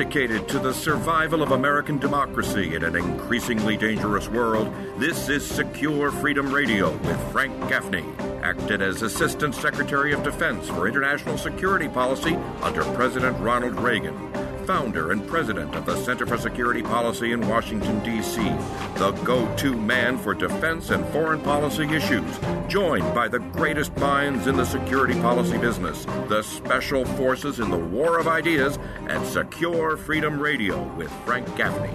Dedicated to the survival of American democracy in an increasingly dangerous world, this is Secure Freedom Radio with Frank Gaffney, acted as Assistant Secretary of Defense for International Security Policy under President Ronald Reagan, founder and president of the Center for Security Policy in Washington, D.C., the go-to man for defense and foreign policy issues, joined by the greatest minds in the security policy business, the special forces in the war of ideas, and Secure Freedom Radio with Frank Gaffney.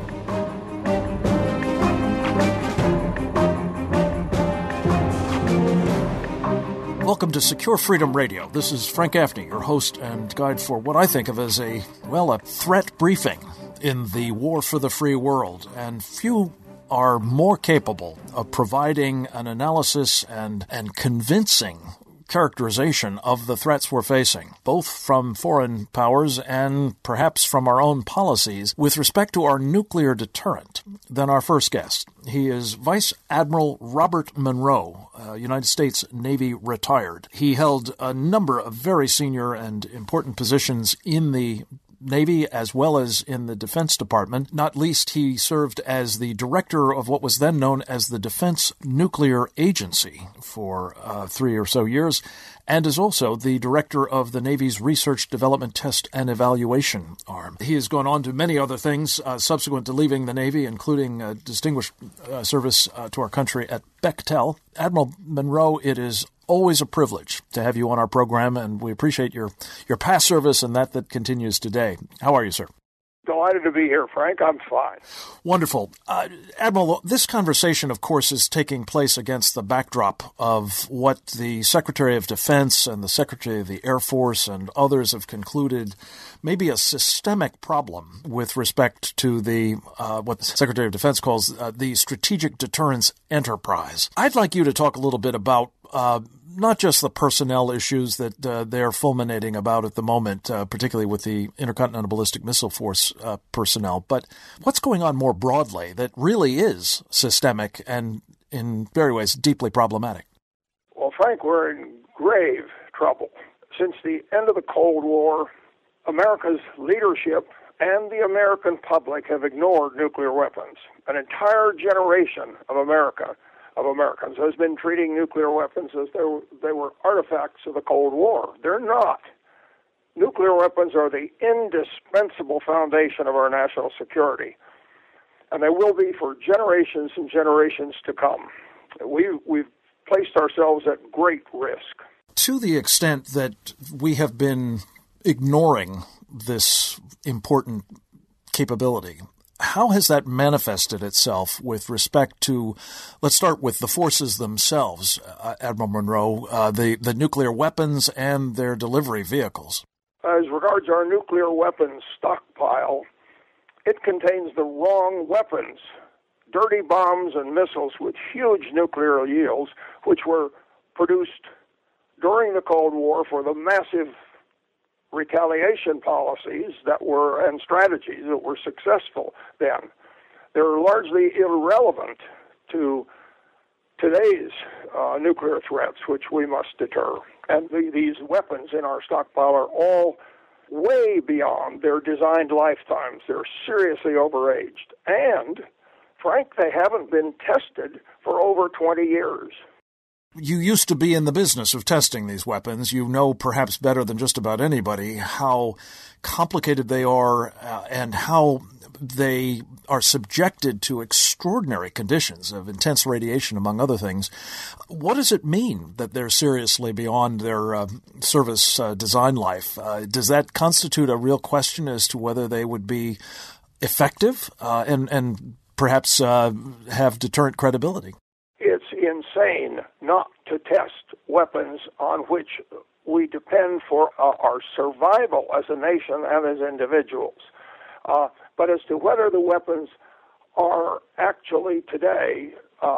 Welcome to Secure Freedom Radio. This is Frank Gaffney, your host and guide for what I think of as a threat briefing in the war for the free world. And few are more capable of providing an analysis and convincing characterization of the threats we're facing, both from foreign powers and perhaps from our own policies with respect to our nuclear deterrent, than our first guest. He is Vice Admiral Robert Munro, United States Navy retired. He held a number of very senior and important positions in the Navy as well as in the Defense Department. Not least, he served as the director of what was then known as the Defense Nuclear Agency for 3 or so years, and is also the director of the Navy's Research, Development, Test, and Evaluation arm. He has gone on to many other things subsequent to leaving the Navy, including distinguished service to our country at Bechtel. Admiral Munro, it is always a privilege to have you on our program, and we appreciate your past service and that continues today. How are you, sir? Delighted to be here, Frank. I'm fine. Wonderful. Admiral, this conversation, of course, is taking place against the backdrop of what the Secretary of Defense and the Secretary of the Air Force and others have concluded may be a systemic problem with respect to the what the Secretary of Defense calls the strategic deterrence enterprise. I'd like you to talk a little bit about not just the personnel issues that they're fulminating about at the moment, particularly with the Intercontinental Ballistic Missile Force personnel, but what's going on more broadly that really is systemic and in very ways deeply problematic? Well, Frank, we're in grave trouble. Since the end of the Cold War, America's leadership and the American public have ignored nuclear weapons. An entire generation of Americans has been treating nuclear weapons as they were artifacts of the Cold War. They're not. Nuclear weapons are the indispensable foundation of our national security, and they will be for generations and generations to come. We've placed ourselves at great risk. To the extent that we have been ignoring this important capability, how has that manifested itself with respect to, let's start with the forces themselves, Admiral Munro, the nuclear weapons and their delivery vehicles? As regards our nuclear weapons stockpile, it contains the wrong weapons, dirty bombs and missiles with huge nuclear yields, which were produced during the Cold War for the massive retaliation policies and strategies that were successful then. They're largely irrelevant to today's nuclear threats, which we must deter. And these weapons in our stockpile are all way beyond their designed lifetimes. They're seriously overaged. And, Frank, they haven't been tested for over 20 years. You used to be in the business of testing these weapons. You know perhaps better than just about anybody how complicated they are and how they are subjected to extraordinary conditions of intense radiation, among other things. What does it mean that they're seriously beyond their service design life? Does that constitute a real question as to whether they would be effective and perhaps have deterrent credibility? It's insane not to test weapons on which we depend for our survival as a nation and as individuals. But as to whether the weapons are actually today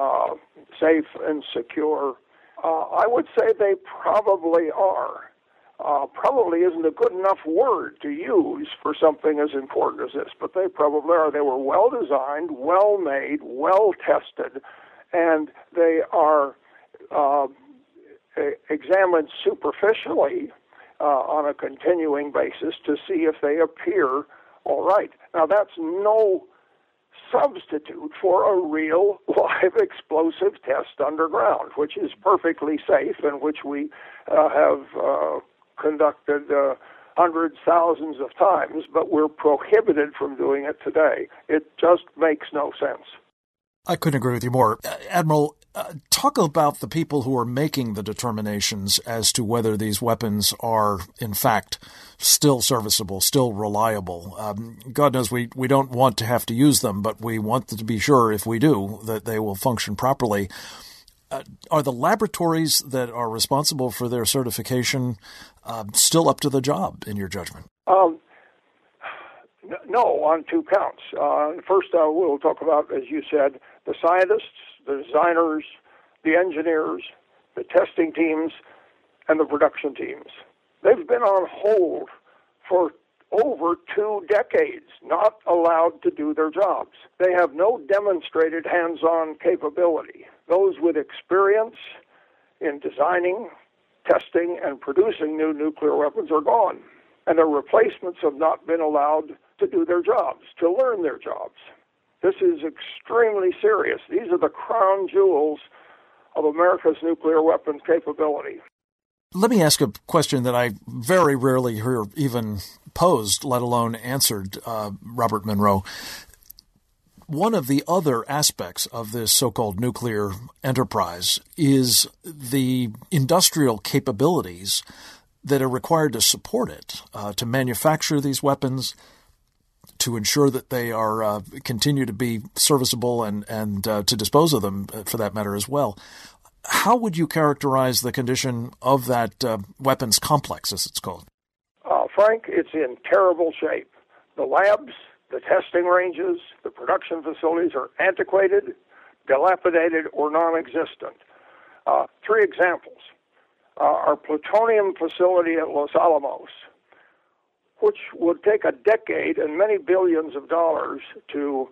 safe and secure, I would say they probably are. Probably isn't a good enough word to use for something as important as this, but they probably are. They were well designed, well made, well tested, and they are examined superficially on a continuing basis to see if they appear All right. Now, that's no substitute for a real live explosive test underground, which is perfectly safe and which we have conducted hundreds, thousands of times, but we're prohibited from doing it today. It just makes no sense. I couldn't agree with you more. Admiral, talk about the people who are making the determinations as to whether these weapons are, in fact, still serviceable, still reliable. God knows we don't want to have to use them, but we want to be sure, if we do, that they will function properly. Are the laboratories that are responsible for their certification still up to the job, in your judgment? No, on two counts. First, we'll talk about, as you said, the scientists, the designers, the engineers, the testing teams, and the production teams. They've been on hold for over 2 decades, not allowed to do their jobs. They have no demonstrated hands-on capability. Those with experience in designing, testing, and producing new nuclear weapons are gone, and their replacements have not been allowed to do their jobs, to learn their jobs. This is extremely serious. These are the crown jewels of America's nuclear weapons capability. Let me ask a question that I very rarely hear even posed, let alone answered, Robert Monroe. One of the other aspects of this so-called nuclear enterprise is the industrial capabilities that are required to support it, to manufacture these weapons, to ensure that they are continue to be serviceable and to dispose of them, for that matter, as well. How would you characterize the condition of that weapons complex, as it's called? Frank, it's in terrible shape. The labs, the testing ranges, the production facilities are antiquated, dilapidated, or non-existent. 3 examples. Our plutonium facility at Los Alamos, which would take a decade and many billions of dollars to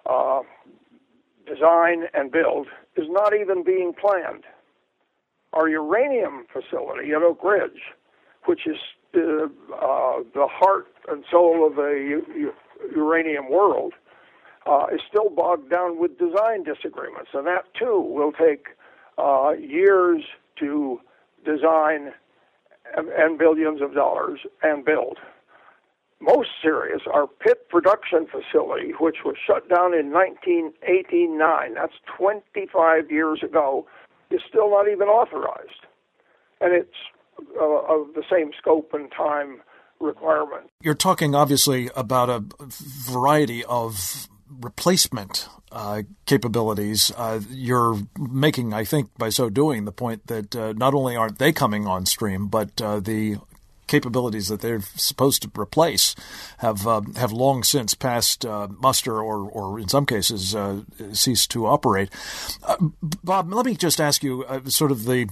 design and build, is not even being planned. Our uranium facility at Oak Ridge, which is the heart and soul of the uranium world, is still bogged down with design disagreements, and that too will take years to design and billions of dollars and build. Most serious, our Pitt production facility, which was shut down in 1989, that's 25 years ago, is still not even authorized. And it's of the same scope and time requirement. You're talking, obviously, about a variety of replacement capabilities. You're making, I think, by so doing, the point that not only aren't they coming on stream, but the capabilities that they're supposed to replace have long since passed muster or in some cases ceased to operate. Bob, let me just ask you sort of the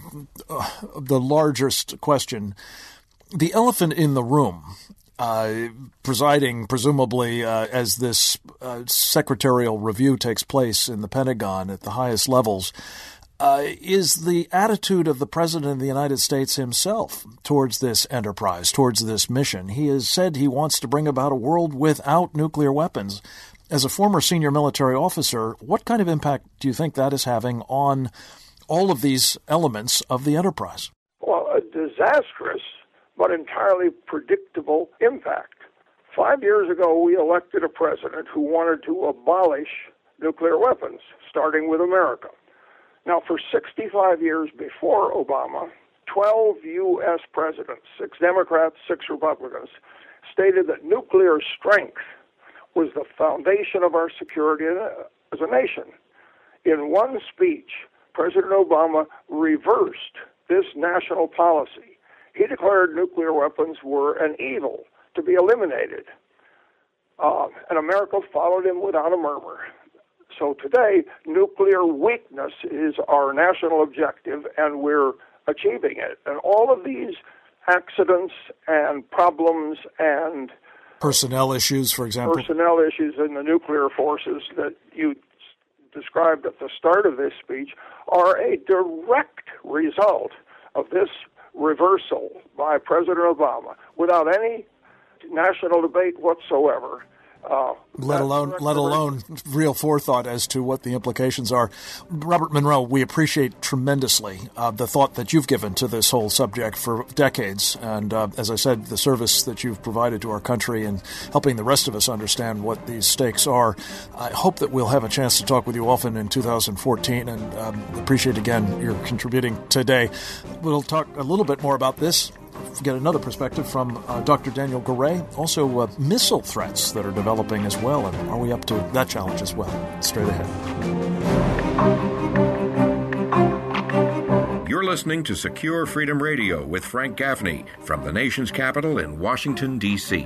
largest question. The elephant in the room, presiding presumably as this secretarial review takes place in the Pentagon at the highest levels, is the attitude of the President of the United States himself towards this enterprise, towards this mission. He has said he wants to bring about a world without nuclear weapons. As a former senior military officer, what kind of impact do you think that is having on all of these elements of the enterprise? Well, a disastrous but entirely predictable impact. 5 years ago, we elected a president who wanted to abolish nuclear weapons, starting with America. Now, for 65 years before Obama, 12 U.S. presidents, 6 Democrats, 6 Republicans, stated that nuclear strength was the foundation of our security as a nation. In one speech, President Obama reversed this national policy. He declared nuclear weapons were an evil to be eliminated. And America followed him without a murmur. So today, nuclear weakness is our national objective, and we're achieving it. And all of these accidents and problems and personnel issues, for example. Personnel issues in the nuclear forces that you described at the start of this speech are a direct result of this reversal by President Obama without any national debate whatsoever. Let alone real forethought as to what the implications are. Robert Monroe, we appreciate tremendously the thought that you've given to this whole subject for decades. And as I said, the service that you've provided to our country and helping the rest of us understand what these stakes are. I hope that we'll have a chance to talk with you often in 2014 and appreciate again your contributing today. We'll talk a little bit more about this. Get another perspective from Dr. Daniel Garay. Also, missile threats that are developing as well. And are we up to that challenge as well? Straight ahead. You're listening to Secure Freedom Radio with Frank Gaffney from the nation's capital in Washington, D.C.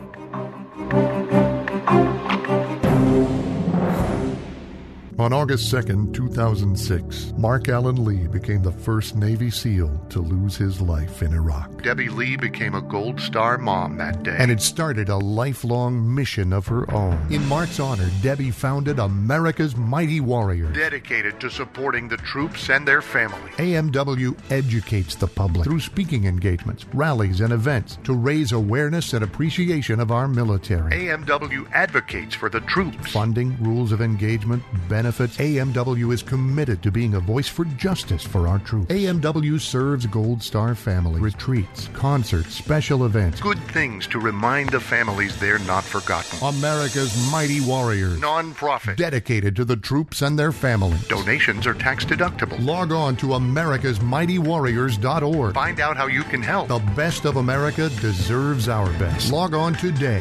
On August 2nd, 2006, Mark Allen Lee became the first Navy SEAL to lose his life in Iraq. Debbie Lee became a Gold Star mom that day. And it started a lifelong mission of her own. In Mark's honor, Debbie founded America's Mighty Warriors, dedicated to supporting the troops and their families. AMW educates the public through speaking engagements, rallies, and events to raise awareness and appreciation of our military. AMW advocates for the troops. Funding, rules of engagement, benefits. AMW is committed to being a voice for justice for our troops. AMW serves Gold Star families, retreats, concerts, special events. Good things to remind the families they're not forgotten. America's Mighty Warriors. Non-profit. Dedicated to the troops and their families. Donations are tax deductible. Log on to americasmightywarriors.org. Find out how you can help. The best of America deserves our best. Log on today.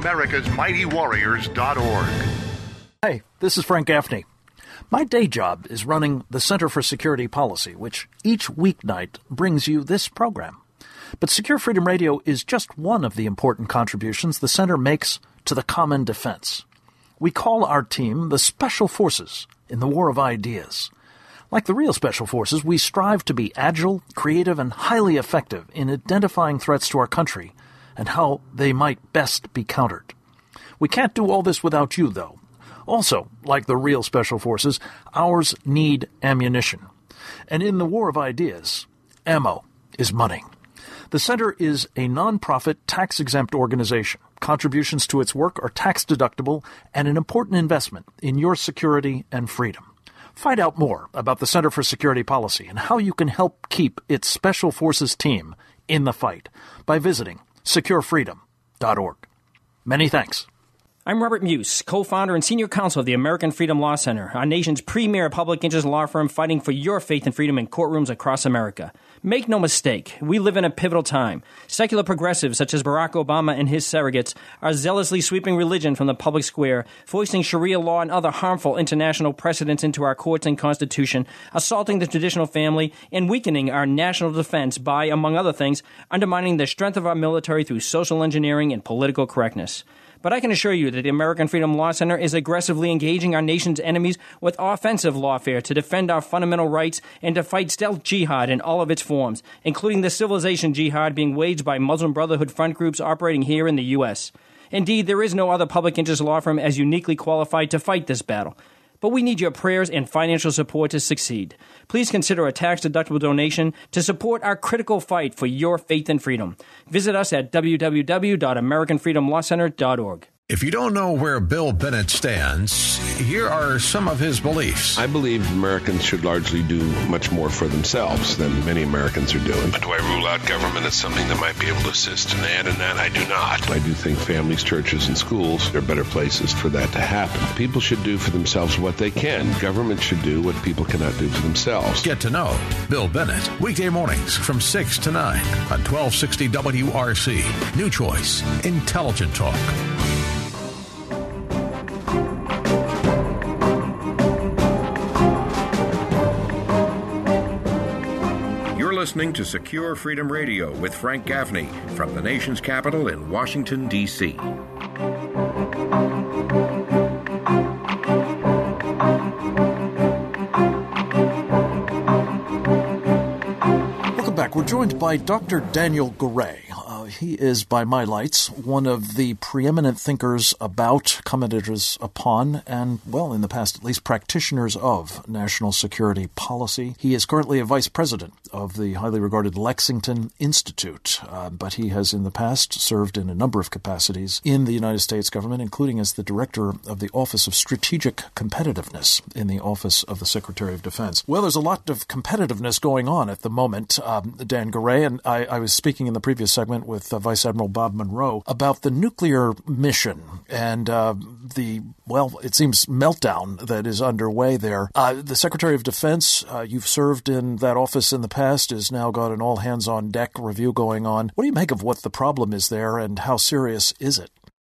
americasmightywarriors.org. Hey, this is Frank Gaffney. My day job is running the Center for Security Policy, which each weeknight brings you this program. But Secure Freedom Radio is just one of the important contributions the Center makes to the common defense. We call our team the Special Forces in the War of Ideas. Like the real Special Forces, we strive to be agile, creative, and highly effective in identifying threats to our country and how they might best be countered. We can't do all this without you, though. Also, like the real Special Forces, ours need ammunition. And in the War of Ideas, ammo is money. The Center is a nonprofit, tax-exempt organization. Contributions to its work are tax-deductible and an important investment in your security and freedom. Find out more about the Center for Security Policy and how you can help keep its Special Forces team in the fight by visiting securefreedom.org. Many thanks. I'm Robert Muse, co-founder and senior counsel of the American Freedom Law Center, our nation's premier public interest law firm fighting for your faith and freedom in courtrooms across America. Make no mistake, we live in a pivotal time. Secular progressives such as Barack Obama and his surrogates are zealously sweeping religion from the public square, foisting Sharia law and other harmful international precedents into our courts and Constitution, assaulting the traditional family, and weakening our national defense by, among other things, undermining the strength of our military through social engineering and political correctness. But I can assure you that the American Freedom Law Center is aggressively engaging our nation's enemies with offensive lawfare to defend our fundamental rights and to fight stealth jihad in all of its forms, including the civilization jihad being waged by Muslim Brotherhood front groups operating here in the U.S. Indeed, there is no other public interest law firm as uniquely qualified to fight this battle. But we need your prayers and financial support to succeed. Please consider a tax-deductible donation to support our critical fight for your faith and freedom. Visit us at www.americanfreedomlawcenter.org. If you don't know where Bill Bennett stands, here are some of his beliefs. I believe Americans should largely do much more for themselves than many Americans are doing. But do I rule out government as something that might be able to assist? And in that, I do not. I do think families, churches, and schools are better places for that to happen. People should do for themselves what they can. Government should do what people cannot do for themselves. Get to know Bill Bennett. Weekday mornings from 6 to 9 on 1260 WRC. New Choice. Intelligent Talk. Listening to Secure Freedom Radio with Frank Gaffney from the nation's capital in Washington, D.C. Welcome back. We're joined by Dr. Daniel Garay, He is, by my lights, one of the preeminent thinkers about, commentators upon, and, well, in the past at least, practitioners of national security policy. He is currently a vice president of the highly regarded Lexington Institute, but he has in the past served in a number of capacities in the United States government, including as the director of the Office of Strategic Competitiveness in the Office of the Secretary of Defense. Well, there's a lot of competitiveness going on at the moment, Dan Garay, and I was speaking in the previous segment with Vice Admiral Bob Monroe about the nuclear mission and it seems meltdown that is underway there. The Secretary of Defense, you've served in that office in the past, has now got an all-hands-on-deck review going on. What do you make of what the problem is there, and how serious is it?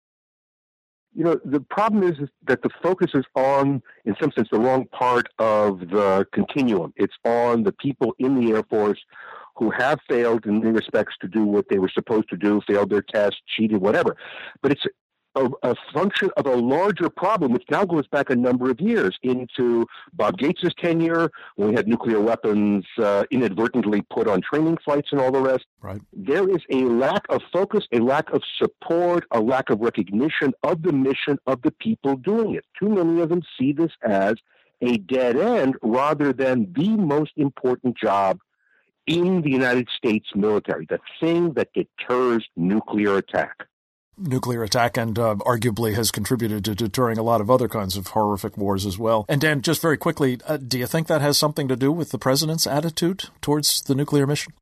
You know, the problem is that the focus is on, in some sense, the wrong part of the continuum. It's on the people in the Air Force who have failed in many respects to do what they were supposed to do, failed their tests, cheated, whatever. But it's a function of a larger problem, which now goes back a number of years into Bob Gates' tenure, when we had nuclear weapons inadvertently put on training flights and all the rest. Right. There is a lack of focus, a lack of support, a lack of recognition of the mission of the people doing it. Too many of them see this as a dead end rather than the most important job in the United States military, the thing that deters nuclear attack. Nuclear attack, and arguably has contributed to deterring a lot of other kinds of horrific wars as well. And Dan, just very quickly, do you think that has something to do with the president's attitude towards the nuclear mission?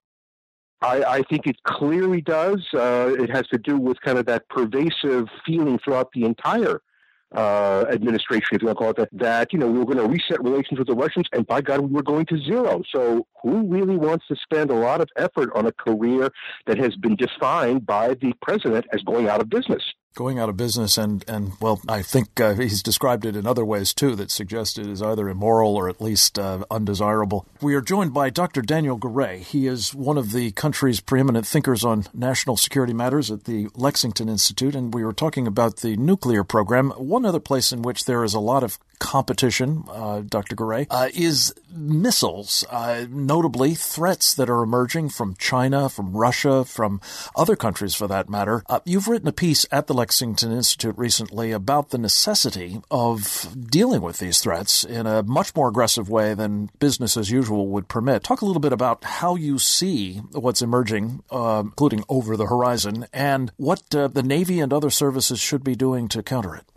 I think it clearly does. It has to do with kind of that pervasive feeling throughout the entire administration, if you want to call it that, we were going to reset relations with the Russians, and by God, we were going to zero. So who really wants to spend a lot of effort on a career that has been defined by the president as going out of business? Going out of business, and well, I think he's described it in other ways, too, that suggest it is either immoral or at least undesirable. We are joined by Dr. Daniel Garay. He is one of the country's preeminent thinkers on national security matters at the Lexington Institute, and we were talking about the nuclear program. One other place in which there is a lot of competition, Dr. Garay, is missiles, notably threats that are emerging from China, from Russia, from other countries for that matter. You've written a piece at the Lexington Institute recently about the necessity of dealing with these threats in a much more aggressive way than business as usual would permit. Talk a little bit about how you see what's emerging, including over the horizon, and what the Navy and other services should be doing to counter it.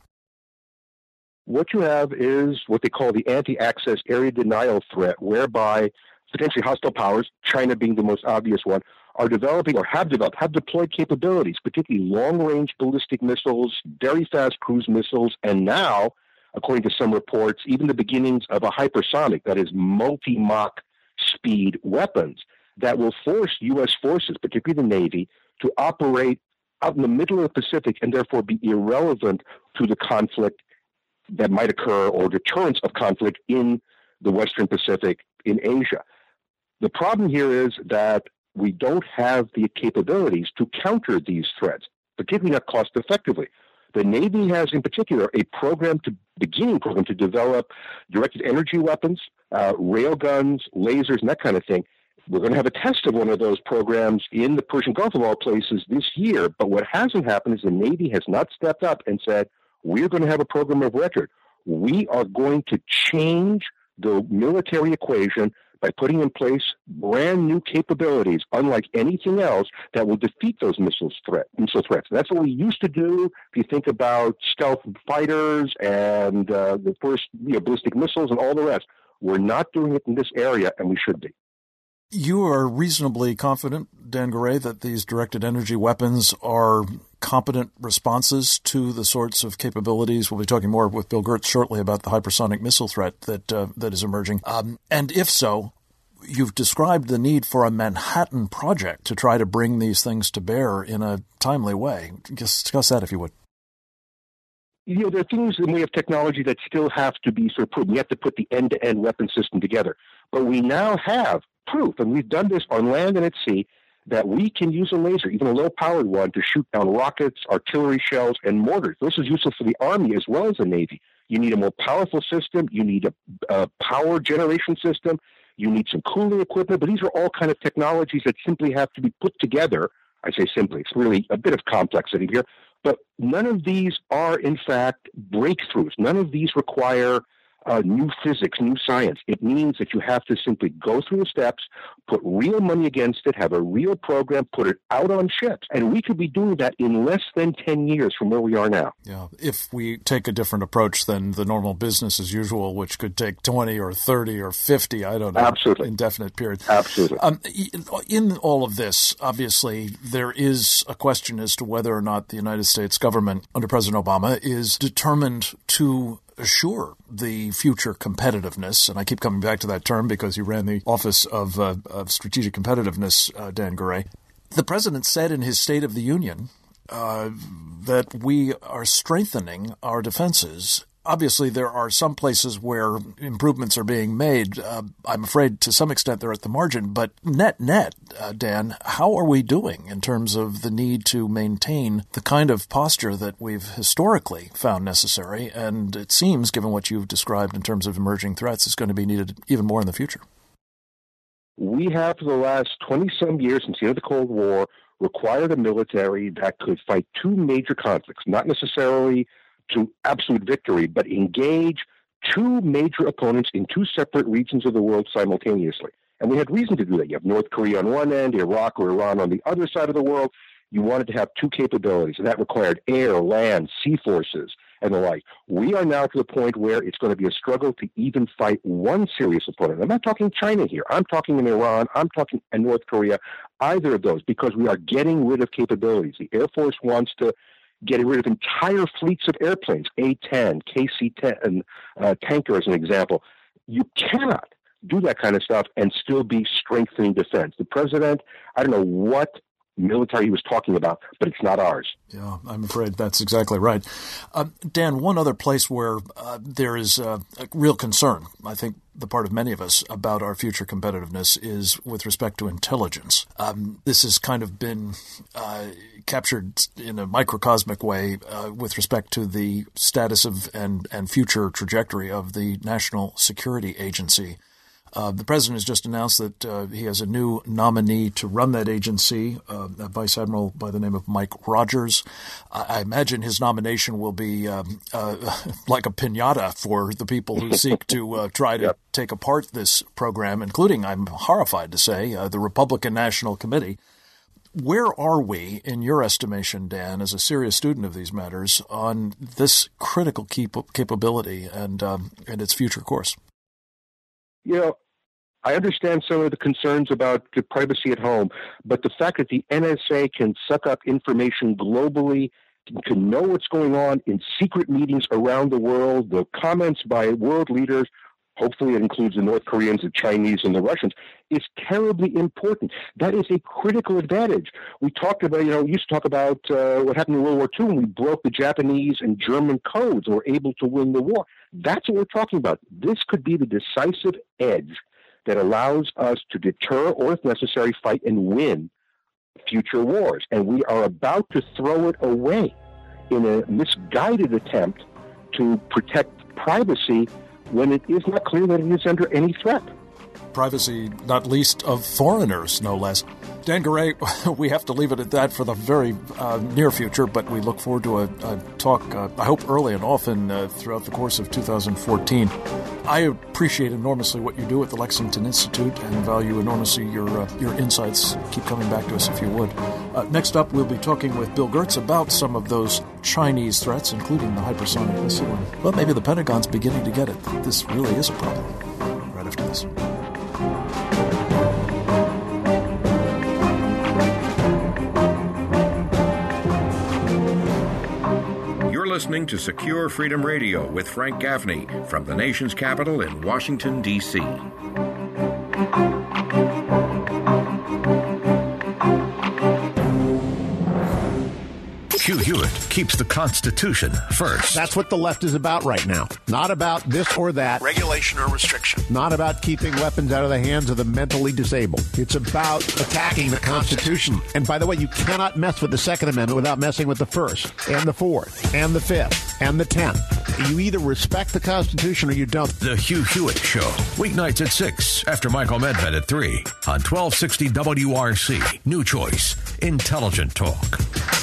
What you have is what they call the anti-access area denial threat, whereby potentially hostile powers, China being the most obvious one, are developing or have deployed capabilities, particularly long-range ballistic missiles, very fast cruise missiles, and now, according to some reports, even the beginnings of a hypersonic, that is multi-Mach speed weapons, that will force U.S. forces, particularly the Navy, to operate out in the middle of the Pacific and therefore be irrelevant to the conflict that might occur or deterrence of conflict in the Western Pacific, in Asia. The problem here is that we don't have the capabilities to counter these threats, particularly not cost effectively. The Navy has, in particular, a beginning program to develop directed energy weapons, rail guns, lasers, and that kind of thing. We're going to have a test of one of those programs in the Persian Gulf of all places this year. But what hasn't happened is the Navy has not stepped up and said, we're going to have a program of record. We are going to change the military equation by putting in place brand new capabilities, unlike anything else, that will defeat those missile threats. That's what we used to do. If you think about stealth fighters and the first ballistic missiles and all the rest, we're not doing it in this area, and we should be. You are reasonably confident, Dan Garay, that these directed energy weapons are competent responses to the sorts of capabilities. We'll be talking more with Bill Gertz shortly about the hypersonic missile threat that is emerging. And if so, you've described the need for a Manhattan Project to try to bring these things to bear in a timely way. Just discuss that, if you would. There are things in the way of technology that still have to be sort of proven. We have to put the end-to-end weapon system together. But we now have proof, and we've done this on land and at sea, that we can use a laser, even a low-powered one, to shoot down rockets, artillery shells, and mortars. This is useful for the Army as well as the Navy. You need a more powerful system. You need a power generation system. You need some cooling equipment. But these are all kind of technologies that simply have to be put together I say simply. It's really a bit of complexity here. But none of these are, in fact, breakthroughs. None of these require new physics, new science. It means that you have to simply go through the steps, put real money against it, have a real program, put it out on ships. And we could be doing that in less than 10 years from where we are now. Yeah, if we take a different approach than the normal business as usual, which could take 20 or 30 or 50, I don't know, absolutely, indefinite period. Absolutely. In all of this, obviously, there is a question as to whether or not the United States government under President Obama is determined to assure the future competitiveness, and I keep coming back to that term because you ran the Office of Strategic Competitiveness, Dan Garay. The president said in his State of the Union that we are strengthening our defenses. Obviously, there are some places where improvements are being made. I'm afraid to some extent they're at the margin. But net, Dan, how are we doing in terms of the need to maintain the kind of posture that we've historically found necessary? And it seems, given what you've described in terms of emerging threats, it's going to be needed even more in the future. We have, for the last 20-some years since the end of the Cold War, required a military that could fight two major conflicts, not necessarily to absolute victory, but engage two major opponents in two separate regions of the world simultaneously. And we had reason to do that. You have North Korea on one end, Iraq or Iran on the other side of the world. You wanted to have two capabilities, and that required air, land, sea forces, and the like. We are now to the point where it's going to be a struggle to even fight one serious opponent. I'm not talking China here. I'm talking in Iran. I'm talking in North Korea, either of those, because we are getting rid of capabilities. The Air Force wants to getting rid of entire fleets of airplanes, A-10, KC-10 tanker as an example. You cannot do that kind of stuff and still be strengthening defense. The president, I don't know what military he was talking about, but it's not ours. Yeah, I'm afraid that's exactly right. Dan, one other place where there is a real concern, I think the part of many of us, about our future competitiveness is with respect to intelligence. This has kind of been captured in a microcosmic way with respect to the status of and future trajectory of the National Security Agency. The president has just announced that he has a new nominee to run that agency, a Vice Admiral by the name of Mike Rogers. I imagine his nomination will be like a piñata for the people who seek to try to take apart this program, including, I'm horrified to say, the Republican National Committee. Where are we, in your estimation, Dan, as a serious student of these matters, on this critical capability and its future course? You know, I understand some of the concerns about the privacy at home, but the fact that the NSA can suck up information globally, can know what's going on in secret meetings around the world, the comments by world leaders, hopefully it includes the North Koreans, the Chinese, and the Russians, is terribly important. That is a critical advantage. We talked about, used to talk about what happened in World War II when we broke the Japanese and German codes and were able to win the war. That's what we're talking about. This could be the decisive edge that allows us to deter or, if necessary, fight and win future wars. And we are about to throw it away in a misguided attempt to protect privacy when it is not clear that it is under any threat. Privacy, not least of foreigners, no less. Dan Garay, we have to leave it at that for the very near future, but we look forward to a talk, I hope early and often throughout the course of 2014. I appreciate enormously what you do at the Lexington Institute and value enormously your insights. Keep coming back to us if you would. Next up, we'll be talking with Bill Gertz about some of those Chinese threats, including the hypersonic missile. Well, maybe the Pentagon's beginning to get it. This really is a problem. Right after this. Listening to Secure Freedom Radio with Frank Gaffney from the nation's capital in Washington, D.C. Hugh Hewitt keeps the Constitution first. That's what the left is about right now. Not about this or that. Regulation or restriction. Not about keeping weapons out of the hands of the mentally disabled. It's about attacking the Constitution. And by the way, you cannot mess with the Second Amendment without messing with the First, and the Fourth, and the Fifth, and the 10th. You either respect the Constitution or you don't. The Hugh Hewitt Show. Weeknights at 6, after Michael Medved at 3, on 1260 WRC. New choice. Intelligent talk.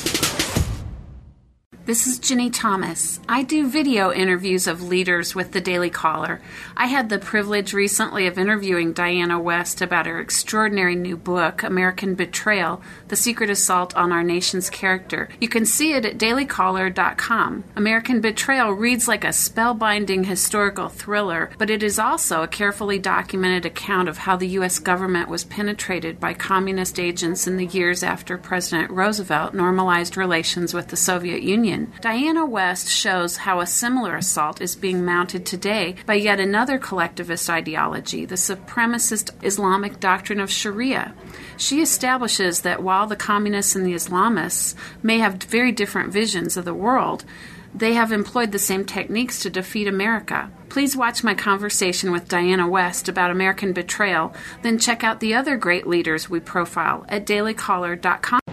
This is Ginny Thomas. I do video interviews of leaders with the Daily Caller. I had the privilege recently of interviewing Diana West about her extraordinary new book, American Betrayal, The Secret Assault on Our Nation's Character. You can see it at dailycaller.com. American Betrayal reads like a spellbinding historical thriller, but it is also a carefully documented account of how the U.S. government was penetrated by communist agents in the years after President Roosevelt normalized relations with the Soviet Union. Diana West shows how a similar assault is being mounted today by yet another collectivist ideology, the supremacist Islamic doctrine of Sharia. She establishes that while the communists and the Islamists may have very different visions of the world, they have employed the same techniques to defeat America. Please watch my conversation with Diana West about American Betrayal, then check out the other great leaders we profile at dailycaller.com.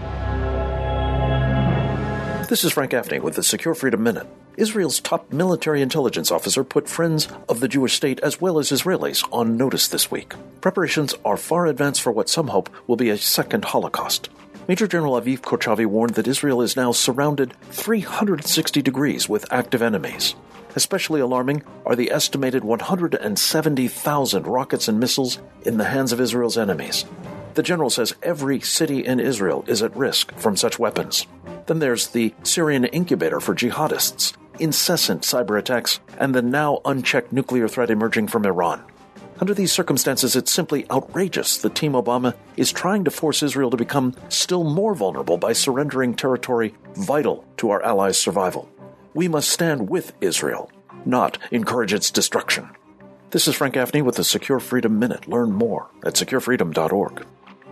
This is Frank Gaffney with the Secure Freedom Minute. Israel's top military intelligence officer put friends of the Jewish state as well as Israelis on notice this week. Preparations are far advanced for what some hope will be a second Holocaust. Major General Aviv Kochavi warned that Israel is now surrounded 360 degrees with active enemies. Especially alarming are the estimated 170,000 rockets and missiles in the hands of Israel's enemies. The general says every city in Israel is at risk from such weapons. Then there's the Syrian incubator for jihadists, incessant cyber attacks, and the now unchecked nuclear threat emerging from Iran. Under these circumstances, it's simply outrageous that Team Obama is trying to force Israel to become still more vulnerable by surrendering territory vital to our allies' survival. We must stand with Israel, not encourage its destruction. This is Frank Gaffney with the Secure Freedom Minute. Learn more at securefreedom.org.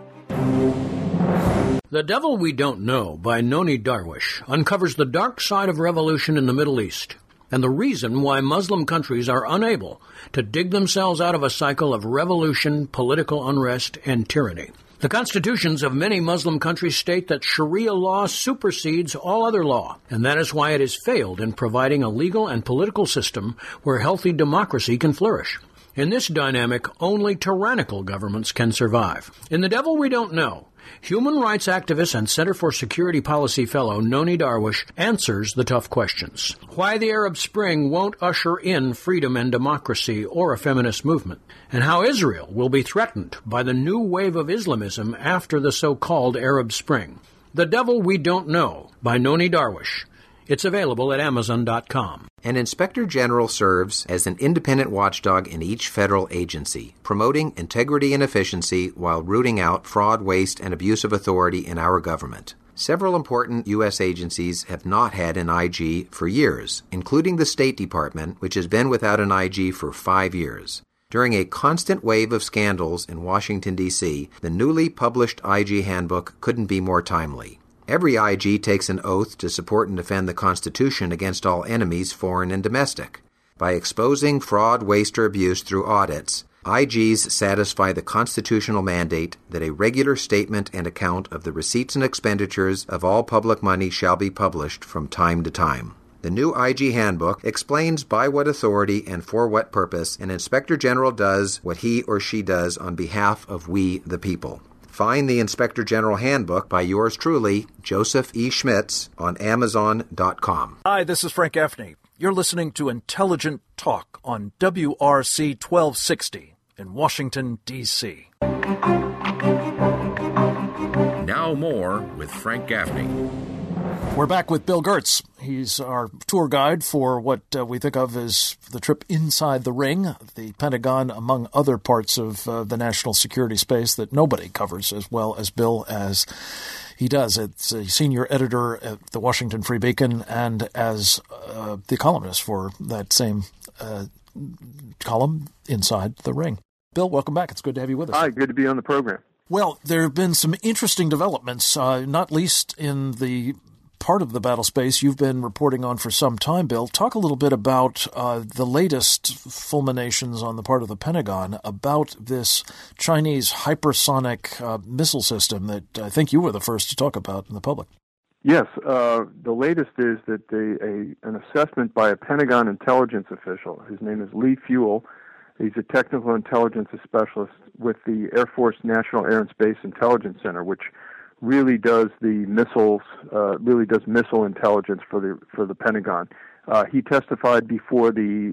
The Devil We Don't Know by Noni Darwish uncovers the dark side of revolution in the Middle East and the reason why Muslim countries are unable to dig themselves out of a cycle of revolution, political unrest, and tyranny. The constitutions of many Muslim countries state that Sharia law supersedes all other law, and that is why it has failed in providing a legal and political system where healthy democracy can flourish. In this dynamic, only tyrannical governments can survive. In The Devil We Don't Know, human rights activist and Center for Security Policy fellow Noni Darwish answers the tough questions. Why the Arab Spring won't usher in freedom and democracy or a feminist movement, and how Israel will be threatened by the new wave of Islamism after the so-called Arab Spring. The Devil We Don't Know by Noni Darwish. It's available at Amazon.com. An inspector general serves as an independent watchdog in each federal agency, promoting integrity and efficiency while rooting out fraud, waste, and abuse of authority in our government. Several important U.S. agencies have not had an IG for years, including the State Department, which has been without an IG for 5 years. During a constant wave of scandals in Washington, D.C., the newly published IG handbook couldn't be more timely. Every IG takes an oath to support and defend the Constitution against all enemies, foreign and domestic. By exposing fraud, waste, or abuse through audits, IGs satisfy the constitutional mandate that a regular statement and account of the receipts and expenditures of all public money shall be published from time to time. The new IG handbook explains by what authority and for what purpose an inspector general does what he or she does on behalf of we the people. Find the Inspector General Handbook by yours truly, Joseph E. Schmitz, on Amazon.com. Hi, this is Frank Gaffney. You're listening to Intelligent Talk on WRC 1260 in Washington, D.C. Now more with Frank Gaffney. We're back with Bill Gertz. He's our tour guide for what we think of as the trip inside the ring, the Pentagon, among other parts of the national security space that nobody covers as well as Bill as he does. It's a senior editor at the Washington Free Beacon and as the columnist for that same column, Inside the Ring. Bill, welcome back. It's good to have you with us. Hi, good to be on the program. Well, there have been some interesting developments, not least in the part of the battle space you've been reporting on for some time, Bill. Talk a little bit about the latest fulminations on the part of the Pentagon about this Chinese hypersonic missile system that I think you were the first to talk about in the public. Yes, the latest is that an assessment by a Pentagon intelligence official, his name is Lee Fuel, he's a technical intelligence specialist with the Air Force National Air and Space Intelligence Center, which really does the missiles, missile intelligence for the Pentagon. He testified before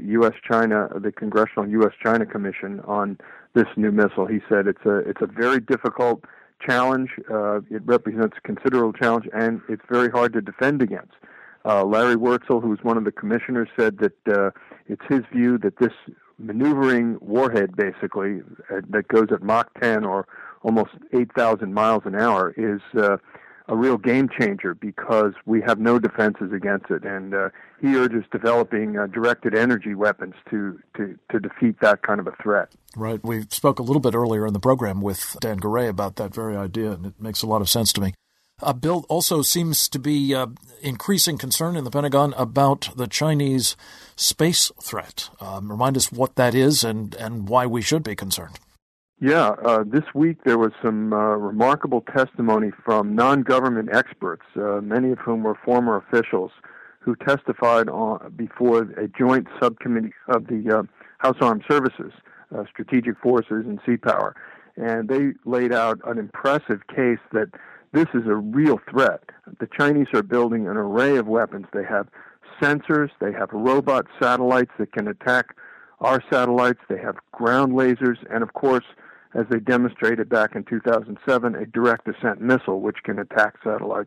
the Congressional U.S.-China Commission on this new missile. He said it's a very difficult challenge. It represents a considerable challenge, and it's very hard to defend against. Larry Wurtzel, who's one of the commissioners, said that it's his view that this maneuvering warhead, basically, that goes at Mach 10 or almost 8,000 miles an hour, is a real game changer because we have no defenses against it. And he urges developing directed energy weapons to defeat that kind of a threat. Right. We spoke a little bit earlier in the program with Dan Garay about that very idea, and it makes a lot of sense to me. Bill, also seems to be increasing concern in the Pentagon about the Chinese space threat. Remind us what that is and why we should be concerned. Yeah, this week there was some remarkable testimony from non-government experts, many of whom were former officials, who testified before a joint subcommittee of the House Armed Services, Strategic Forces, and Sea Power. And they laid out an impressive case that this is a real threat. The Chinese are building an array of weapons. They have sensors, they have robot satellites that can attack our satellites, they have ground lasers, and of course, as they demonstrated back in 2007, a direct descent missile which can attack satellites.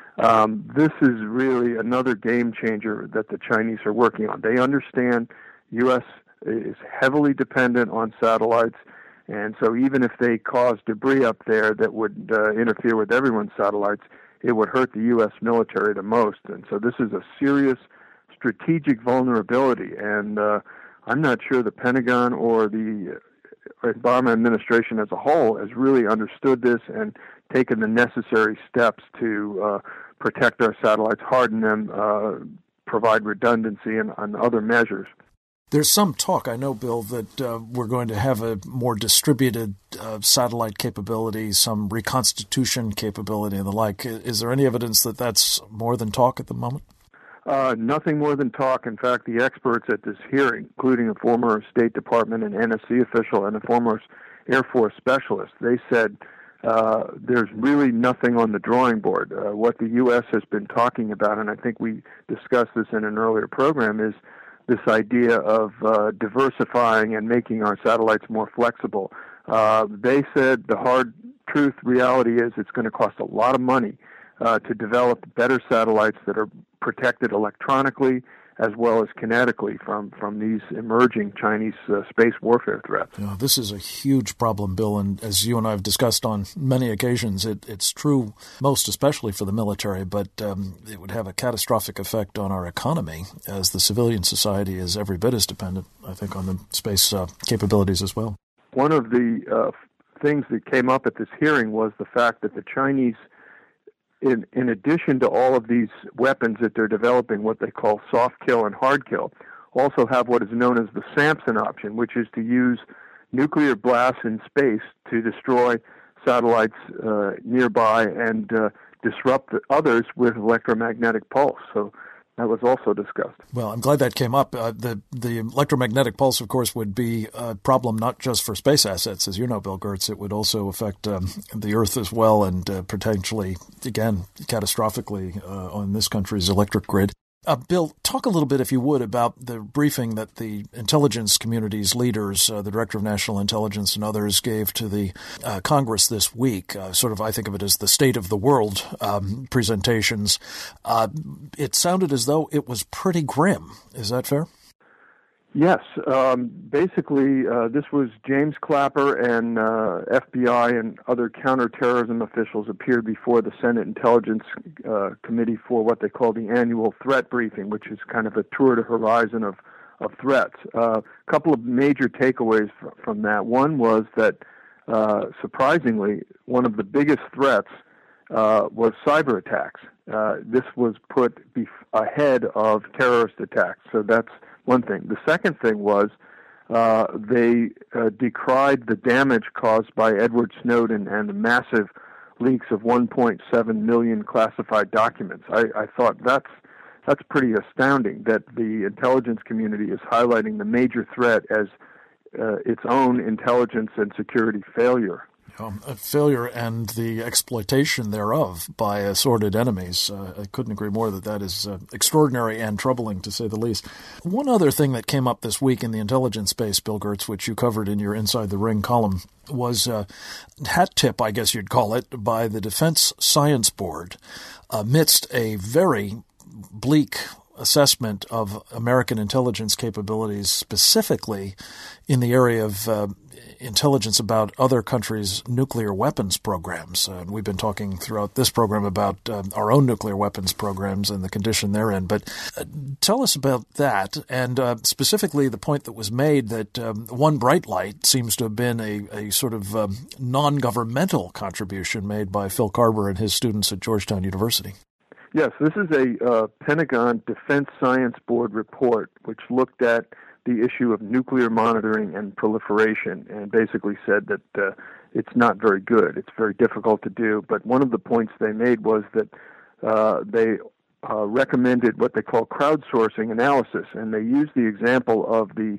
This is really another game changer that the Chinese are working on. They understand U.S. is heavily dependent on satellites, and so even if they cause debris up there that would interfere with everyone's satellites, it would hurt the U.S. military the most. And so this is a serious strategic vulnerability, and I'm not sure the Pentagon or the Obama administration as a whole has really understood this and taken the necessary steps to protect our satellites, harden them, provide redundancy, and other measures. There's some talk, I know, Bill, that we're going to have a more distributed satellite capability, some reconstitution capability and the like. Is there any evidence that that's more than talk at the moment? Nothing more than talk. In fact, the experts at this hearing, including a former State Department and NSC official and a former Air Force specialist, they said there's really nothing on the drawing board. What the U.S. has been talking about, and I think we discussed this in an earlier program, is this idea of diversifying and making our satellites more flexible. They said the hard truth reality is it's going to cost a lot of money to develop better satellites that are protected electronically as well as kinetically from these emerging Chinese space warfare threats. This is a huge problem, Bill, and as you and I have discussed on many occasions, it's true most especially for the military, but it would have a catastrophic effect on our economy, as the civilian society is every bit as dependent, I think, on the space capabilities as well. One of the things that came up at this hearing was the fact that the Chinese, in addition to all of these weapons that they're developing, what they call soft kill and hard kill, also have what is known as the Samson option, which is to use nuclear blasts in space to destroy satellites nearby and disrupt others with electromagnetic pulse. So that was also discussed. Well, I'm glad that came up. The electromagnetic pulse, of course, would be a problem not just for space assets, as you know, Bill Gertz. It would also affect the Earth as well, and potentially, again, catastrophically on this country's electric grid. Bill, talk a little bit, if you would, about the briefing that the intelligence community's leaders, the Director of National Intelligence and others, gave to the Congress this week. Sort of, I think of it as the State of the World presentations. It sounded as though it was pretty grim. Is that fair? Yes. Basically, this was James Clapper and FBI and other counterterrorism officials appeared before the Senate Intelligence Committee for what they call the annual threat briefing, which is kind of a tour de horizon of threats. A couple of major takeaways from that. One was that, surprisingly, one of the biggest threats was cyber attacks. This was put ahead of terrorist attacks. So that's one thing. The second thing was they decried the damage caused by Edward Snowden and the massive leaks of 1.7 million classified documents. I thought that's pretty astounding that the intelligence community is highlighting the major threat as its own intelligence and security failure. A failure and the exploitation thereof by assorted enemies. I couldn't agree more that is extraordinary and troubling, to say the least. One other thing that came up this week in the intelligence space, Bill Gertz, which you covered in your Inside the Ring column, was a hat tip, I guess you'd call it, by the Defense Science Board amidst a very bleak assessment of American intelligence capabilities, specifically in the area of intelligence about other countries' nuclear weapons programs. We've been talking throughout this program about our own nuclear weapons programs and the condition they're in. But tell us about that, and specifically the point that was made that one bright light seems to have been a sort of non-governmental contribution made by Phil Carber and his students at Georgetown University. Yes, this is a Pentagon Defense Science Board report which looked at the issue of nuclear monitoring and proliferation and basically said that it's not very good. It's very difficult to do. But one of the points they made was that they recommended what they call crowdsourcing analysis, and they used the example of the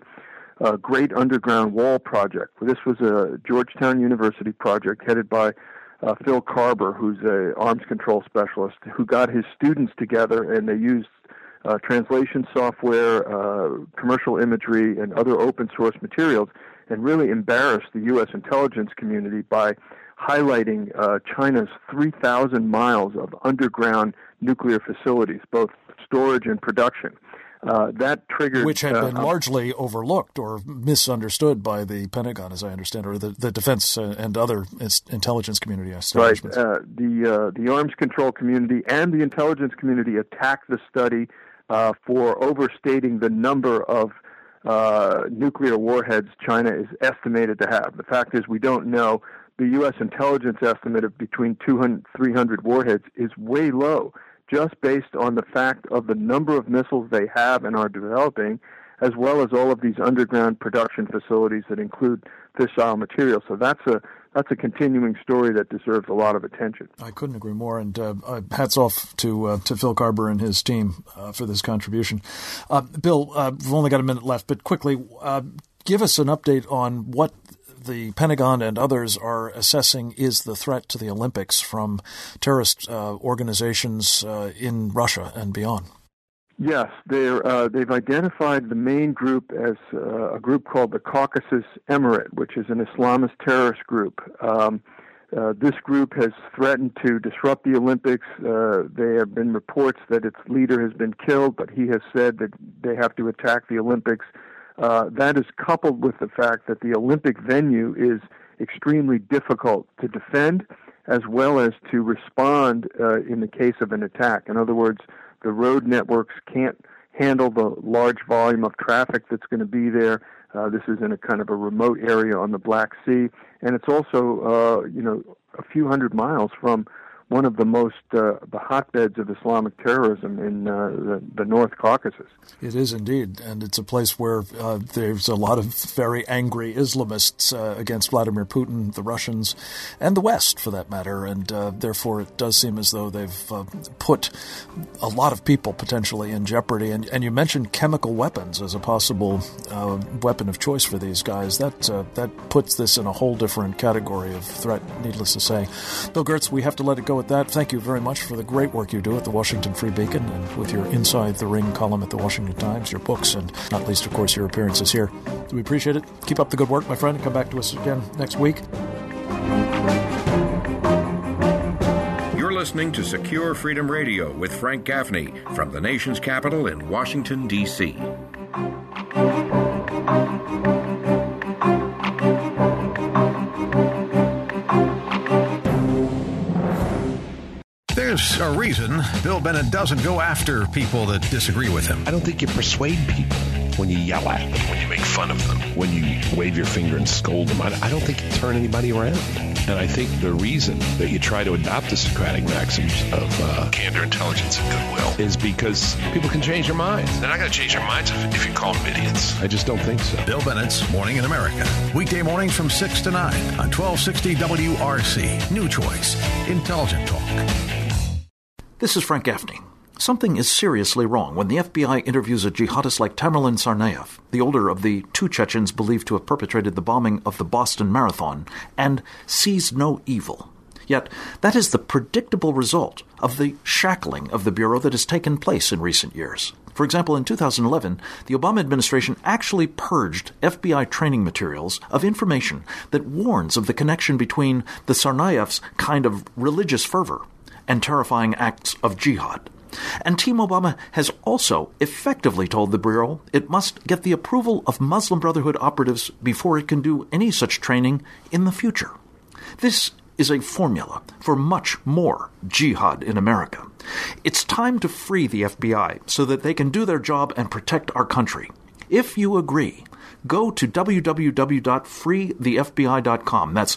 Great Underground Wall Project. This was a Georgetown University project headed by Phil Carber, who's an arms control specialist, who got his students together, and they used translation software, commercial imagery, and other open source materials, and really embarrassed the U.S. intelligence community by highlighting China's 3,000 miles of underground nuclear facilities, both storage and production. That triggered... Which had been largely overlooked or misunderstood by the Pentagon, as I understand, or the defense and other intelligence community establishments. Right. The arms control community and the intelligence community attacked the study for overstating the number of nuclear warheads China is estimated to have. The fact is we don't know. The U.S. intelligence estimate of between 200 and 300 warheads is way low, just based on the fact of the number of missiles they have and are developing, as well as all of these underground production facilities that include fissile material. So that's a continuing story that deserves a lot of attention. I couldn't agree more, and hats off to Phil Carber and his team for this contribution. Bill, we've only got a minute left, but quickly, give us an update on what the Pentagon and others are assessing is the threat to the Olympics from terrorist organizations in Russia and beyond. Yes, they've identified the main group as a group called the Caucasus Emirate, which is an Islamist terrorist group. This group has threatened to disrupt the Olympics. There have been reports that its leader has been killed, but he has said that they have to attack the Olympics. That is coupled with the fact that the Olympic venue is extremely difficult to defend as well as to respond in the case of an attack. In other words, the road networks can't handle the large volume of traffic that's going to be there. This is in a kind of a remote area on the Black Sea, and it's also, a few hundred miles from one of the most the hotbeds of Islamic terrorism in the North Caucasus. It is indeed, and it's a place where there's a lot of very angry Islamists against Vladimir Putin, the Russians, and the West, for that matter, and therefore it does seem as though they've put a lot of people potentially in jeopardy. And you mentioned chemical weapons as a possible weapon of choice for these guys. That puts this in a whole different category of threat, needless to say. Bill Gertz, we have to let it go with that. Thank you very much for the great work you do at the Washington Free Beacon and with your Inside the Ring column at the Washington Times, your books, and not least, of course, your appearances here. We appreciate it. Keep up the good work, my friend, and come back to us again next week. You're listening to Secure Freedom Radio with Frank Gaffney from the nation's capital in Washington, D.C. There's a reason Bill Bennett doesn't go after people that disagree with him. I don't think you persuade people. when you yell at them, when you make fun of them, when you wave your finger and scold them. I don't think you turn anybody around. And I think the reason that you try to adopt the Socratic maxims of candor, intelligence, and goodwill is because people can change their minds. They're not going to change their minds if you call them idiots. I just don't think so. Bill Bennett's Morning in America. Weekday mornings from 6 to 9 on 1260 WRC. New choice. Intelligent talk. This is Frank Gaffney. Something is seriously wrong when the FBI interviews a jihadist like Tamerlan Tsarnaev, the older of the two Chechens believed to have perpetrated the bombing of the Boston Marathon, and sees no evil. Yet, that is the predictable result of the shackling of the Bureau that has taken place in recent years. For example, in 2011, the Obama administration actually purged FBI training materials of information that warns of the connection between the Tsarnaev's kind of religious fervor and terrifying acts of jihad. And Team Obama has also effectively told the Bureau it must get the approval of Muslim Brotherhood operatives before it can do any such training in the future. This is a formula for much more jihad in America. It's time to free the FBI so that they can do their job and protect our country. If you agree, go to www.freethefbi.com. That's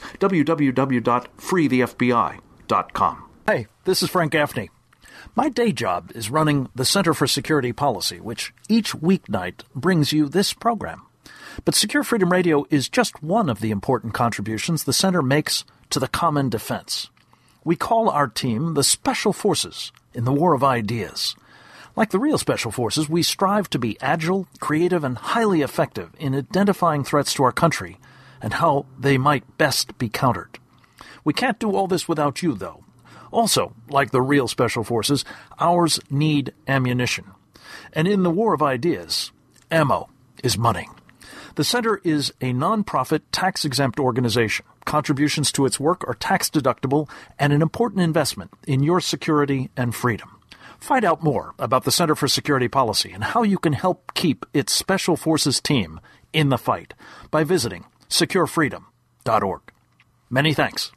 www.freethefbi.com. Hey, this is Frank Gaffney. My day job is running the Center for Security Policy, which each weeknight brings you this program. But Secure Freedom Radio is just one of the important contributions the Center makes to the common defense. We call our team the Special Forces in the War of Ideas. Like the real Special Forces, we strive to be agile, creative, and highly effective in identifying threats to our country and how they might best be countered. We can't do all this without you, though. Also, like the real Special Forces, ours need ammunition. And in the War of Ideas, ammo is money. The Center is a nonprofit, tax-exempt organization. Contributions to its work are tax-deductible and an important investment in your security and freedom. Find out more about the Center for Security Policy and how you can help keep its Special Forces team in the fight by visiting securefreedom.org. Many thanks.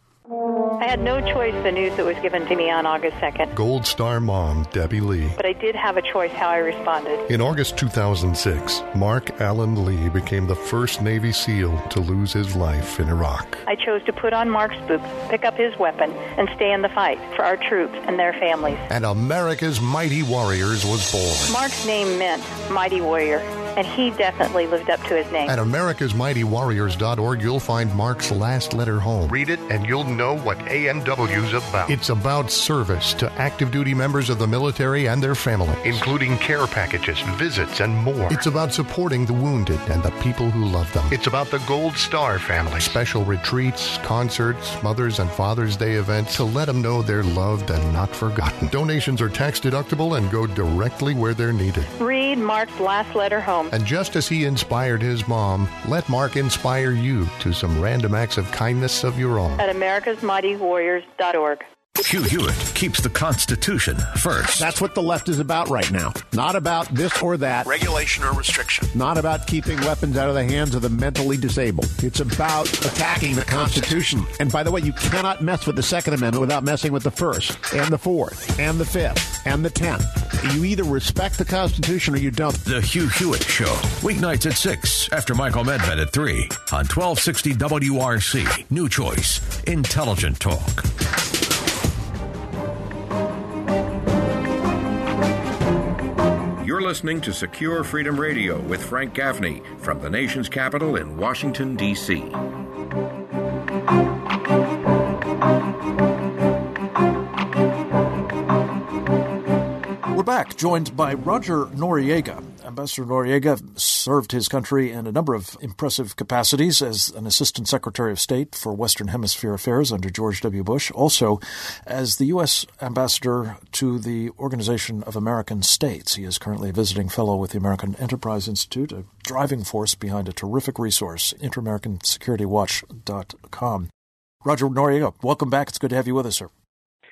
I had no choice the news that was given to me on August 2nd. Gold Star mom, Debbie Lee. But I did have a choice how I responded. In August 2006, Mark Allen Lee became the first Navy SEAL to lose his life in Iraq. I chose to put on Mark's boots, pick up his weapon, and stay in the fight for our troops and their families. And America's Mighty Warriors was born. Mark's name meant Mighty Warrior, and he definitely lived up to his name. At americasmightywarriors.org, you'll find Mark's last letter home. Read it and you'll know what AMW's about. It's about service to active duty members of the military and their families, including care packages, visits, and more. It's about supporting the wounded and the people who love them. It's about the Gold Star family. Special retreats, concerts, Mother's and Father's Day events to let them know they're loved and not forgotten. Donations are tax deductible and go directly where they're needed. Read Mark's last letter home. And just as he inspired his mom, let Mark inspire you to some random acts of kindness of your own. At americasmightywarriors.org. Hugh Hewitt keeps the Constitution first. That's what the left is about right now. Not about this or that. Regulation or restriction. Not about keeping weapons out of the hands of the mentally disabled. It's about attacking the Constitution. And by the way, you cannot mess with the Second Amendment without messing with the First, and the Fourth, and the Fifth, and the 10th. You either respect the Constitution or you don't. The Hugh Hewitt Show. Weeknights at 6 after Michael Medved at 3 on 1260 WRC. New choice. Intelligent talk. You're listening to Secure Freedom Radio with Frank Gaffney from the nation's capital in Washington, D.C. We're back, joined by Roger Noriega. Ambassador Noriega served his country in a number of impressive capacities as an Assistant Secretary of State for Western Hemisphere Affairs under George W. Bush, also as the U.S. Ambassador to the Organization of American States. He is currently a visiting fellow with the American Enterprise Institute, a driving force behind a terrific resource, InterAmericanSecurityWatch.com. Roger Noriega, welcome back. It's good to have you with us, sir.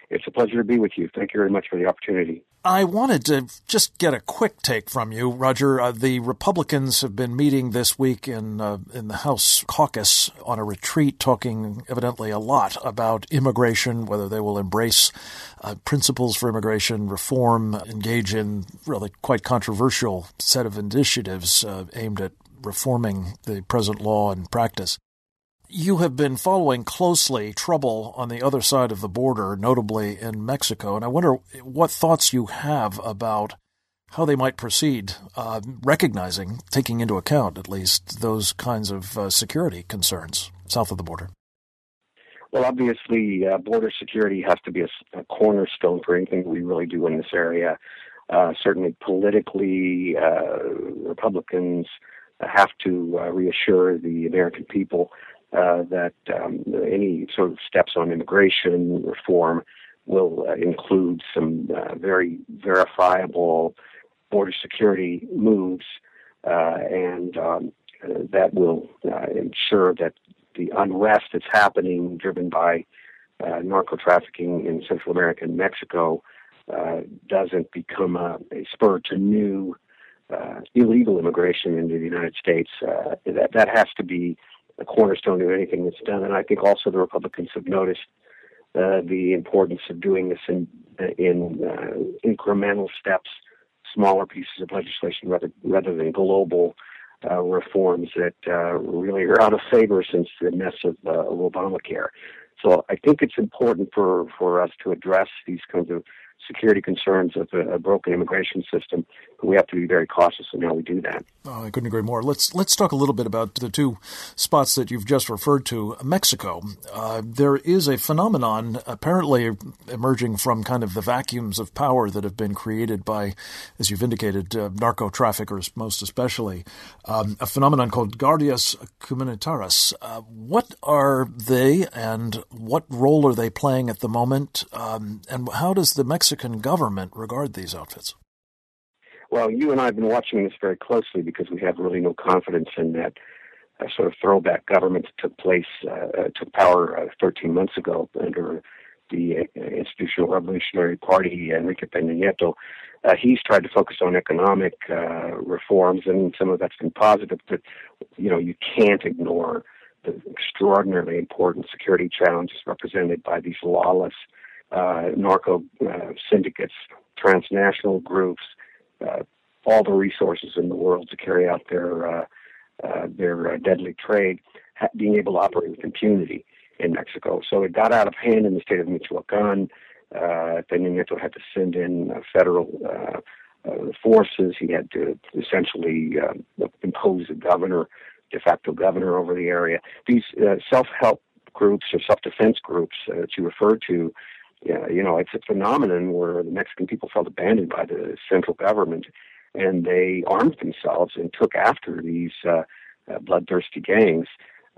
It's a pleasure to be with you. Thank you very much for the opportunity. I wanted to just get a quick take from you, Roger. The Republicans have been meeting this week in the House caucus on a retreat, talking evidently a lot about immigration, whether they will embrace principles for immigration reform, engage in really quite controversial set of initiatives aimed at reforming the present law and practice. You have been following closely trouble on the other side of the border, notably in Mexico, and I wonder what thoughts you have about how they might proceed, recognizing, taking into account at least, those kinds of security concerns south of the border. Well, obviously, border security has to be a cornerstone for anything we really do in this area. Certainly politically, Republicans have to reassure the American people that any sort of steps on immigration reform will include some very verifiable border security moves, and that will ensure that the unrest that's happening, driven by narco trafficking in Central America and Mexico, doesn't become a spur to new illegal immigration into the United States. That has to be the cornerstone of anything that's done. And I think also the Republicans have noticed the importance of doing this in incremental steps, smaller pieces of legislation rather than global reforms that really are out of favor since the mess of Obamacare. So I think it's important for us to address these kinds of security concerns of a broken immigration system, but we have to be very cautious in how we do that. Oh, I couldn't agree more. Let's talk a little bit about the two spots that you've just referred to. Mexico. There is a phenomenon apparently emerging from kind of the vacuums of power that have been created by, as you've indicated, narco traffickers most especially, a phenomenon called Guardias Comunitarias. What are they, and what role are they playing at the moment, and how does the Mexican government regard these outfits? Well, you and I have been watching this very closely because we have really no confidence in that sort of throwback government that took power 13 months ago under the Institutional Revolutionary Party, Enrique Peña Nieto. He's tried to focus on economic reforms, and some of that's been positive, but you can't ignore the extraordinarily important security challenges represented by these lawless narco syndicates, transnational groups, all the resources in the world to carry out their deadly trade, being able to operate with impunity in Mexico. So it got out of hand in the state of Michoacan. Peña Nieto had to send in federal forces. He had to essentially impose a de facto governor over the area. These self-help groups or self-defense groups that you referred to, it's a phenomenon where the Mexican people felt abandoned by the central government, and they armed themselves and took after these bloodthirsty gangs.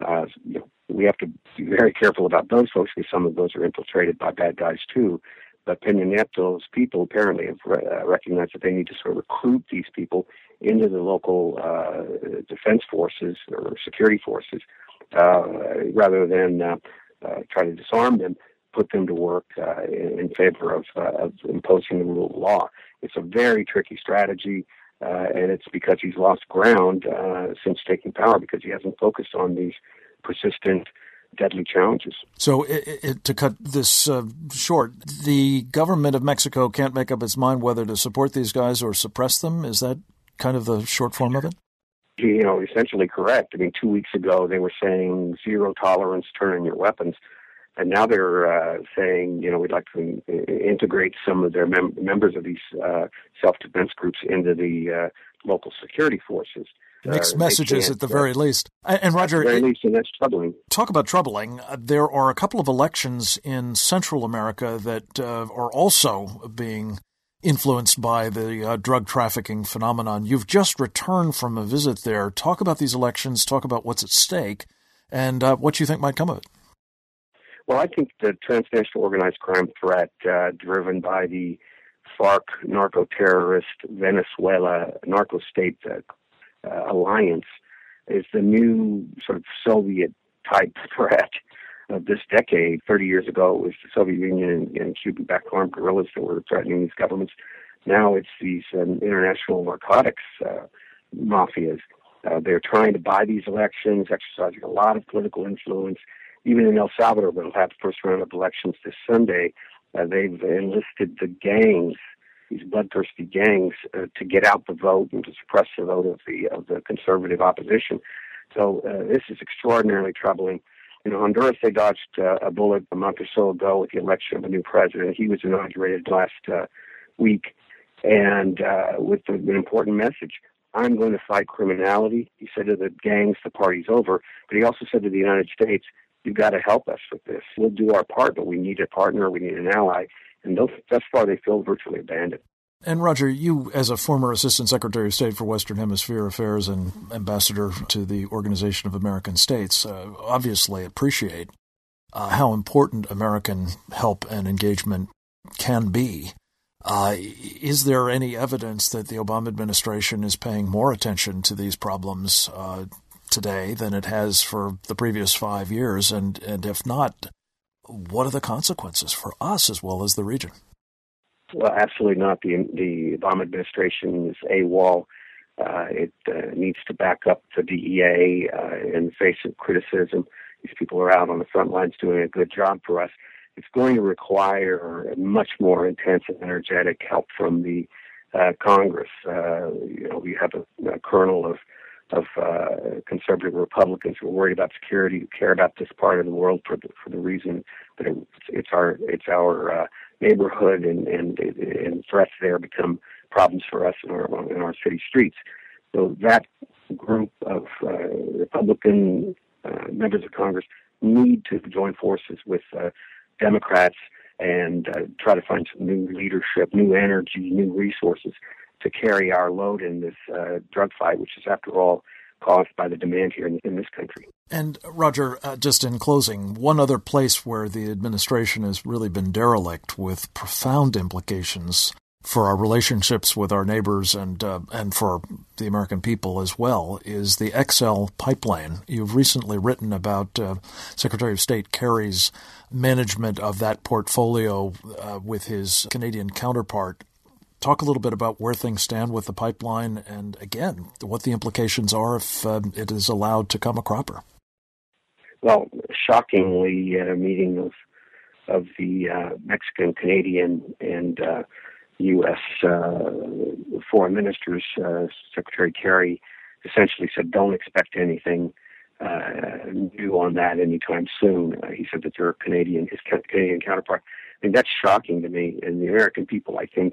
We have to be very careful about those folks because some of those are infiltrated by bad guys too. But Peña Nieto's people apparently have recognized that they need to sort of recruit these people into the local defense forces or security forces rather than try to disarm them, put them to work in favor of imposing the rule of law. It's a very tricky strategy, and it's because he's lost ground since taking power because he hasn't focused on these persistent, deadly challenges. So to cut this short, the government of Mexico can't make up its mind whether to support these guys or suppress them? Is that kind of the short form of it? Essentially correct. 2 weeks ago they were saying zero tolerance, turn in your weapons. And now they're saying, we'd like to integrate some of their members of these self-defense groups into the local security forces. Mixed messages at the very least. And Roger, at the very least, and that's troubling. Talk about troubling. There are a couple of elections in Central America that are also being influenced by the drug trafficking phenomenon. You've just returned from a visit there. Talk about these elections, talk about what's at stake, and what you think might come of it. Well, I think the transnational organized crime threat driven by the FARC narco-terrorist Venezuela narco-state alliance is the new sort of Soviet-type threat of this decade. 30 years ago, it was the Soviet Union and Cuban-backed armed guerrillas that were threatening these governments. Now it's these international narcotics mafias. They're trying to buy these elections, exercising a lot of political influence. Even in El Salvador, where they'll have the first round of elections this Sunday, they've enlisted the gangs, these bloodthirsty gangs, to get out the vote and to suppress the vote of the conservative opposition. So this is extraordinarily troubling. In Honduras, they dodged a bullet a month or so ago with the election of a new president. He was inaugurated last week, and with an important message. I'm going to fight criminality. He said to the gangs, the party's over. But he also said to the United States, you've got to help us with this. We'll do our part, but we need a partner, we need an ally. And thus far, they feel virtually abandoned. And Roger, you, as a former Assistant Secretary of State for Western Hemisphere Affairs and Ambassador to the Organization of American States, obviously appreciate how important American help and engagement can be. Is there any evidence that the Obama administration is paying more attention to these problems today than it has for the previous 5 years? And if not, what are the consequences for us as well as the region? Well, absolutely not. The Obama administration is AWOL. It needs to back up the DEA in the face of criticism. These people are out on the front lines doing a good job for us. It's going to require much more intense and energetic help from the Congress. We have a kernel of conservative Republicans who are worried about security, who care about this part of the world for the reason that it's our neighborhood, and threats there become problems for us in our city streets. So that group of Republican members of Congress need to join forces with Democrats and try to find some new leadership, new energy, new resources to carry our load in this drug fight, which is, after all, caused by the demand here in this country. And, Roger, just in closing, one other place where the administration has really been derelict with profound implications for our relationships with our neighbors and for the American people as well is the XL pipeline. You've recently written about Secretary of State Kerry's management of that portfolio with his Canadian counterpart. Talk a little bit about where things stand with the pipeline and, again, what the implications are if it is allowed to come a cropper. Well, shockingly, at a meeting of the Mexican, Canadian, and U.S. foreign ministers, Secretary Kerry essentially said, don't expect anything new on that anytime soon. He said that his Canadian counterpart. I think that's shocking to me. And the American people, I think,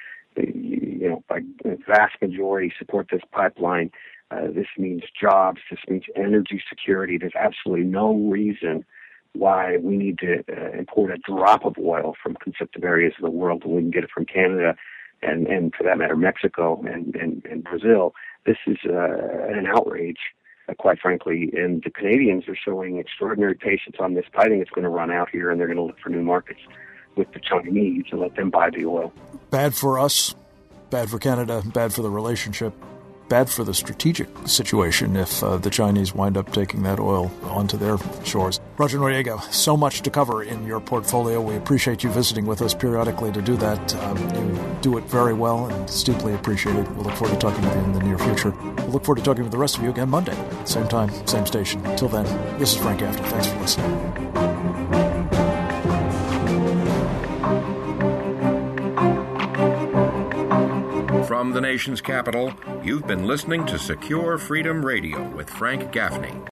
by the vast majority support this pipeline. This means jobs. This means energy security. There's absolutely no reason why we need to import a drop of oil from conflicted areas of the world when we can get it from Canada and for that matter, Mexico and Brazil. This is an outrage, quite frankly, and the Canadians are showing extraordinary patience on this. I think it's going to run out here, and they're going to look for new markets with the Chinese and let them buy the oil. Bad for us, bad for Canada, bad for the relationship, bad for the strategic situation if the Chinese wind up taking that oil onto their shores. Roger Noriega, so much to cover in your portfolio. We appreciate you visiting with us periodically to do that. You do it very well and it's deeply appreciated. We'll look forward to talking with you in the near future. We'll look forward to talking with the rest of you again Monday. Same time, same station. Until then, this is Frank Gaffney. Thanks for listening. From the nation's capital, you've been listening to Secure Freedom Radio with Frank Gaffney.